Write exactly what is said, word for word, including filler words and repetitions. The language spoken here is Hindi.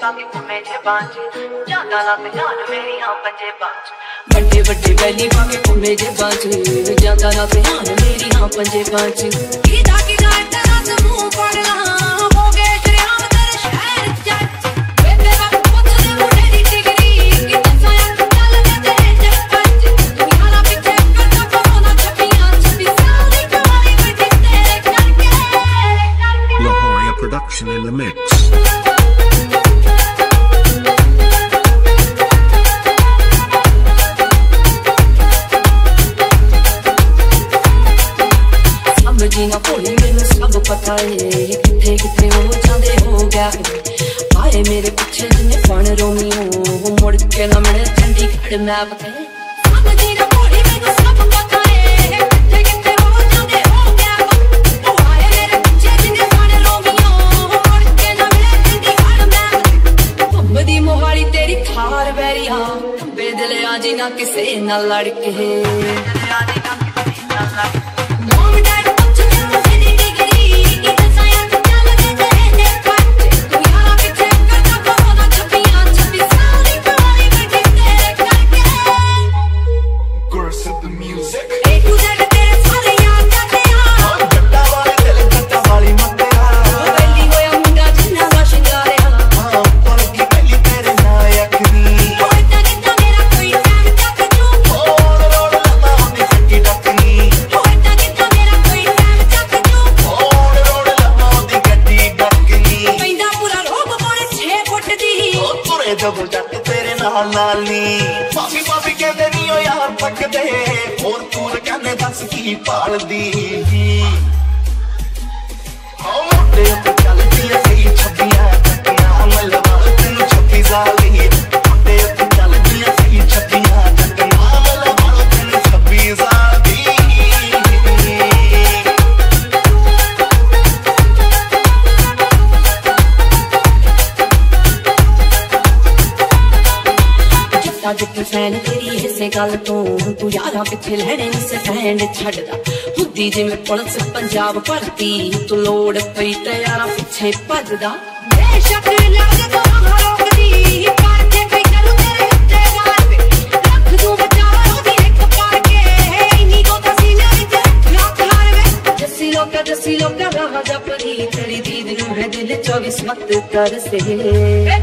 बाकी घूमे जे बांच जादा ना ध्यान मेरी हाँ पंजे बांच बड़े बड़े बैली बाकी घूमे जे बांच जादा ना ध्यान मेरी हाँ पंजे बांच की जाके जाए तेरा से मुंह पड़ना हो गए शरियाम तेरे शहर जट वे तेरा पुੱਤ ने मुंडे दी डिग्री कि दसा यार चल दे तेरे जट पंच दुनिया दा पिछे करता कोरोना छपियां छपी साल दी कहानी बड़ी तेरे करके Lahoria production in the mix. समझीना कोई मैनू सब पता है किथे किथे हो जांदे हो गया आए मेरे पीछे जिन्ने फन रोमियो मुड़ के ना मिले चंडीगढ़ मैप ते समझीना कोई मैनू सब पता है किथे किथे हो जांदे हो गया आए मेरे पीछे जिन्ने फन रोमियो मुड़ के ना मिले चंडीगढ़ मैप बंबदी मोहाली तेरी थार बैरिया बेदले आजी ना किसे ना लड़ के जब जट तेरे नाल नाली भाभी भाभी कहते नहीं हो यार पकदे और तू कहने दस की पालदी हाँ मुंडे ते चलदी सही छब्बियां चक्कियां मलवा तेनू छब्बी साली मुंडे ते चलदी सही छब्बियां चक्कियां मलवा तेनू छब्बी साली जित फैन तेरी इसे गल तो तू यारा पिछे लैने से फैंड छड़दा हुद्दी जिवें पुलिस पंजाब भरती तू लोड़ पई ते यारा पिछे भजदा बेशक लग तो रोकदी पर के कोई करू तेरे उत्ते मार पे रख दूं बचा ओदी एक पार के इन्हीं को तसीना विच रख हार वे जस्सी लोका जस्सी लोका राह जपदी तेरी दीद नूं है दिल चौबीस मत तरसे